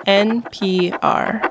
NPR.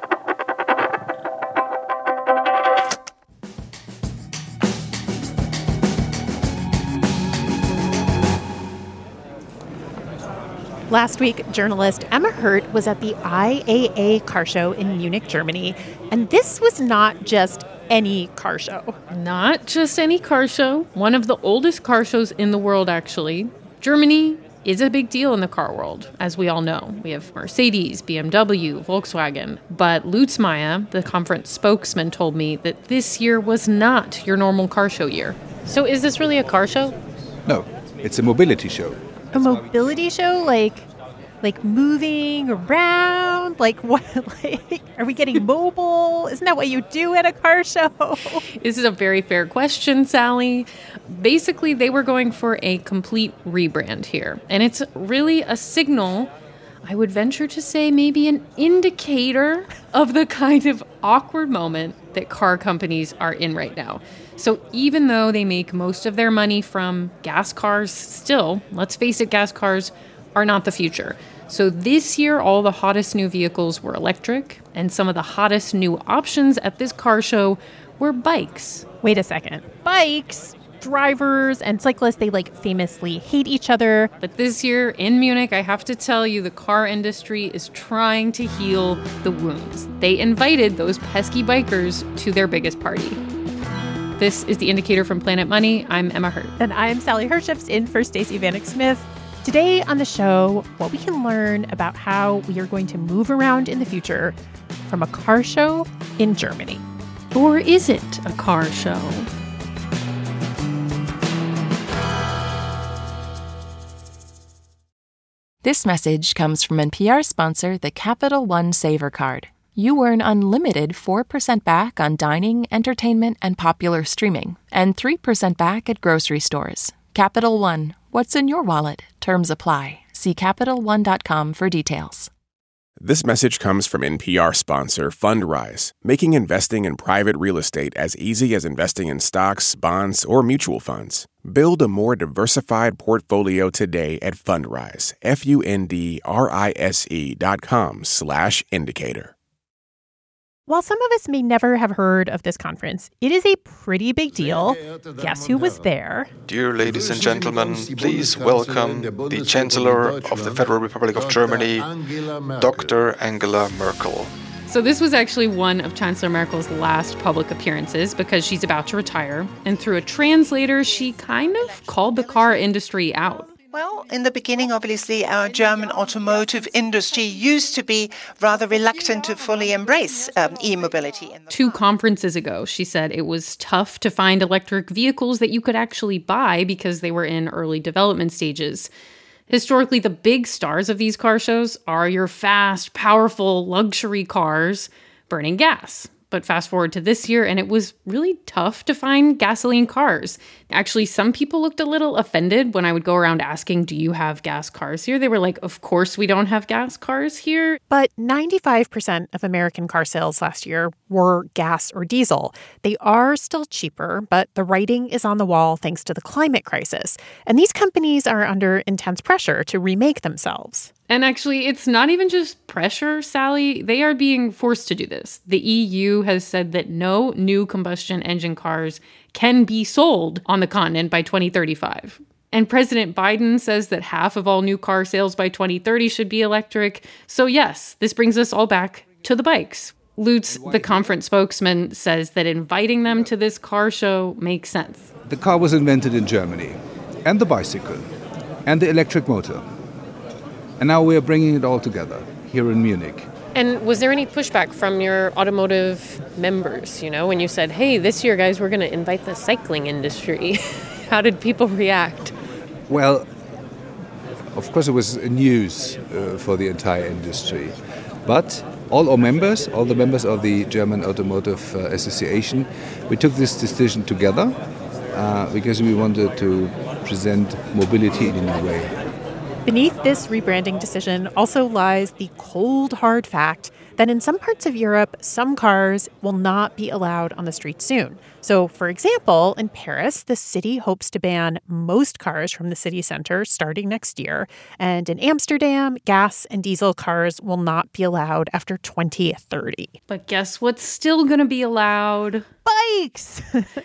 Last week, journalist Emma Hurt was at the IAA car show in Munich, Germany. And this was not just any car show. Not just any car show. One of the oldest car shows in the world, actually. Germany is a big deal in the car world, as we all know. We have Mercedes, BMW, Volkswagen. But Lutz Meyer, the conference spokesman, told me that this year was not your normal car show year. So is this really a car show? No, it's a mobility show. A mobility show? Like moving around? Like what? Like, are we getting mobile? Isn't that what you do at a car show? This is a very fair question, Sally. Basically, they were going for a complete rebrand here. And it's really a signal, I would venture to say maybe an indicator of the kind of awkward moment that car companies are in right now. So even though they make most of their money from gas cars, still, let's face it, gas cars are not the future. So this year, all the hottest new vehicles were electric, and some of the hottest new options at this car show were bikes. Wait a second. Bikes? Drivers and cyclists, they famously hate each other. But this year in Munich, I have to tell you, the car industry is trying to heal the wounds. They invited those pesky bikers to their biggest party. This is The Indicator from Planet Money. I'm Emma Hurt. And I'm Sally Herships, in for Stacey Vanek Smith. Today on the show, what we can learn about how we are going to move around in the future from a car show in Germany. Or is it a car show? This message comes from NPR sponsor, the Capital One Saver Card. You earn unlimited 4% back on dining, entertainment, and popular streaming, and 3% back at grocery stores. Capital One, what's in your wallet? Terms apply. See CapitalOne.com for details. This message comes from NPR sponsor Fundrise, making investing in private real estate as easy as investing in stocks, bonds, or mutual funds. Build a more diversified portfolio today at Fundrise, fundrise.com/indicator. While some of us may never have heard of this conference, it is a pretty big deal. Guess who was there? Dear ladies and gentlemen, please welcome the Chancellor of the Federal Republic of Germany, Dr. Angela Merkel. So this was actually one of Chancellor Merkel's last public appearances because she's about to retire. And through a translator, she kind of called the car industry out. Well, in the beginning, obviously, our German automotive industry used to be rather reluctant to fully embrace e-mobility. 2 conferences ago, she said it was tough to find electric vehicles that you could actually buy because they were in early development stages. Historically, the big stars of these car shows are your fast, powerful luxury cars burning gas. But fast forward to this year, and it was really tough to find gasoline cars. Actually, some people looked a little offended when I would go around asking, do you have gas cars here? They were like, of course we don't have gas cars here. But 95% of American car sales last year were gas or diesel. They are still cheaper, but the writing is on the wall thanks to the climate crisis. And these companies are under intense pressure to remake themselves. And actually, it's not even just pressure, Sally. They are being forced to do this. The EU has said that no new combustion engine cars can be sold on the continent by 2035. And President Biden says that half of all new car sales by 2030 should be electric. So yes, this brings us all back to the bikes. Lutz, the conference spokesman, says that inviting them to this car show makes sense. The car was invented in Germany, and the bicycle, and the electric motor. And now we are bringing it all together here in Munich. And was there any pushback from your automotive members, when you said, hey, this year, guys, we're going to invite the cycling industry? How did people react? Well, of course, it was news for the entire industry. But all the members of the German Automotive Association, we took this decision together because we wanted to present mobility in a new way. Beneath this rebranding decision also lies the cold, hard fact that in some parts of Europe, some cars will not be allowed on the street soon. So, for example, in Paris, the city hopes to ban most cars from the city center starting next year. And in Amsterdam, gas and diesel cars will not be allowed after 2030. But guess what's still going to be allowed? Bikes!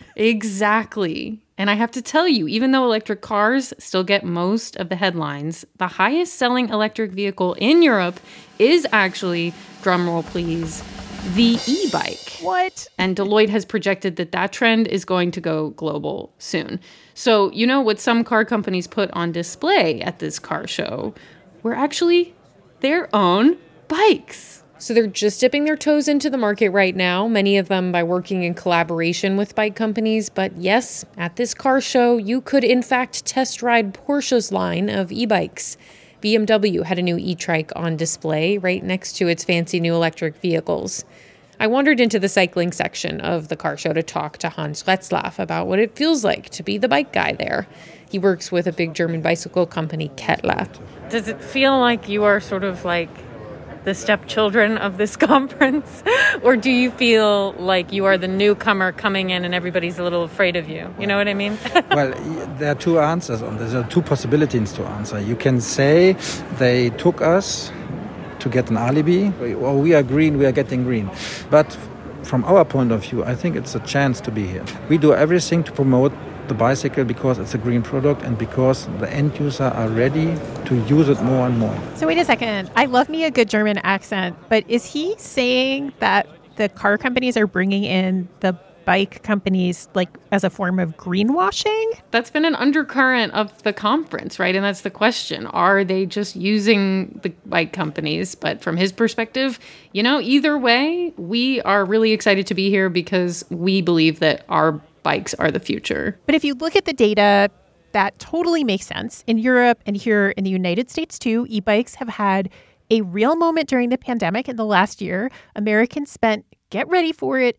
Exactly. And I have to tell you, even though electric cars still get most of the headlines, the highest selling electric vehicle in Europe is actually, drumroll please, the e-bike. What? And Deloitte has projected that that trend is going to go global soon. So, you know what some car companies put on display at this car show were actually their own bikes. So they're just dipping their toes into the market right now, many of them by working in collaboration with bike companies. But yes, at this car show, you could in fact test ride Porsche's line of e-bikes. BMW had a new e-trike on display right next to its fancy new electric vehicles. I wandered into the cycling section of the car show to talk to Hans Retzlaff about what it feels like to be the bike guy there. He works with a big German bicycle company, Kettler. Does it feel like you are sort of like the stepchildren of this conference? Or do you feel like you are the newcomer coming in and everybody's a little afraid of you? You know what I mean? Well, there are two answers on this. There are two possibilities to answer. You can say they took us to get an alibi, or we are green, we are getting green. But from our point of view, I think it's a chance to be here. We do everything to promote the bicycle because it's a green product and because the end user are ready to use it more and more. So wait a second. I love me a good German accent, but is he saying that the car companies are bringing in the bike companies like as a form of greenwashing? That's been an undercurrent of the conference, right? And that's the question. Are they just using the bike companies? But from his perspective, you know, either way, we are really excited to be here because we believe that our bikes are the future. But if you look at the data, that totally makes sense. In Europe and here in the United States too, e-bikes have had a real moment during the pandemic. In the last year, Americans spent, get ready for it,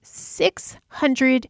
$681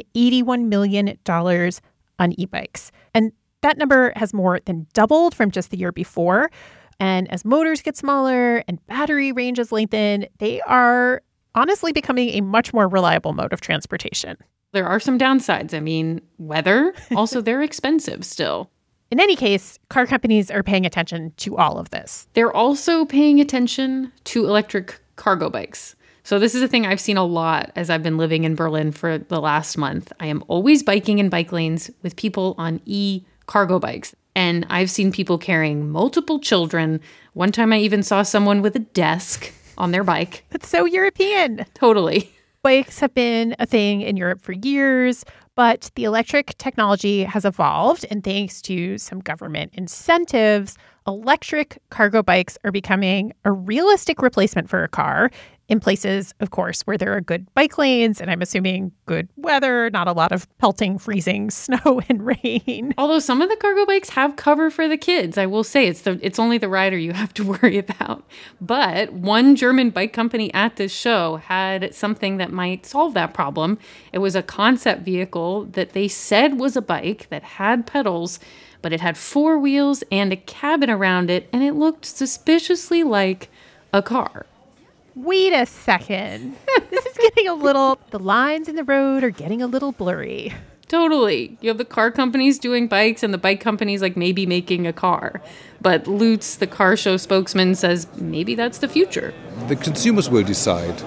million on e-bikes. And that number has more than doubled from just the year before. And as motors get smaller and battery ranges lengthen, they are honestly becoming a much more reliable mode of transportation. There are some downsides. I mean, weather. Also, they're expensive still. In any case, car companies are paying attention to all of this. They're also paying attention to electric cargo bikes. So this is a thing I've seen a lot as I've been living in Berlin for the last month. I am always biking in bike lanes with people on e-cargo bikes. And I've seen people carrying multiple children. One time I even saw someone with a desk on their bike. That's so European. Totally. Bikes have been a thing in Europe for years, but the electric technology has evolved, and thanks to some government incentives, electric cargo bikes are becoming a realistic replacement for a car in places, of course, where there are good bike lanes, and I'm assuming good weather, not a lot of pelting, freezing snow and rain. Although some of the cargo bikes have cover for the kids. I will say it's only the rider you have to worry about. But one German bike company at this show had something that might solve that problem. It was a concept vehicle that they said was a bike that had pedals, but it had 4 wheels and a cabin around it, and it looked suspiciously like a car. Wait a second. This is getting the lines in the road are getting a little blurry. Totally. You have the car companies doing bikes and the bike companies like maybe making a car. But Lutz, the car show spokesman, says maybe that's the future. The consumers will decide.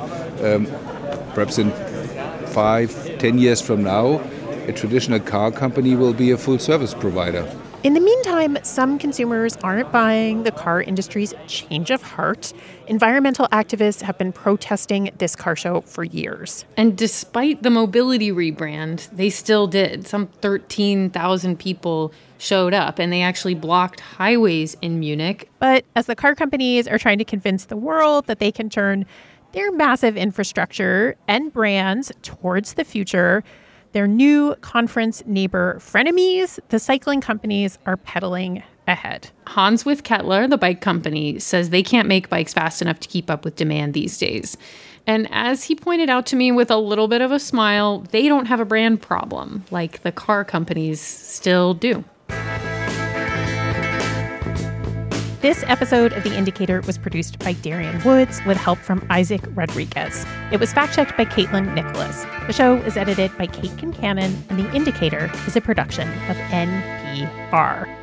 Perhaps in 5-10 years from now, a traditional car company will be a full service provider. In the meantime, some consumers aren't buying the car industry's change of heart. Environmental activists have been protesting this car show for years. And despite the mobility rebrand, they still did. Some 13,000 people showed up, and they actually blocked highways in Munich. But as the car companies are trying to convince the world that they can turn their massive infrastructure and brands towards the future, their new conference neighbor frenemies, the cycling companies, are pedaling ahead. Hans with Kettler, the bike company, says they can't make bikes fast enough to keep up with demand these days. And as he pointed out to me with a little bit of a smile, they don't have a brand problem like the car companies still do. This episode of The Indicator was produced by Darian Woods with help from Isaac Rodriguez. It was fact-checked by Caitlin Nicholas. The show is edited by Kate Kincannon, and The Indicator is a production of NPR.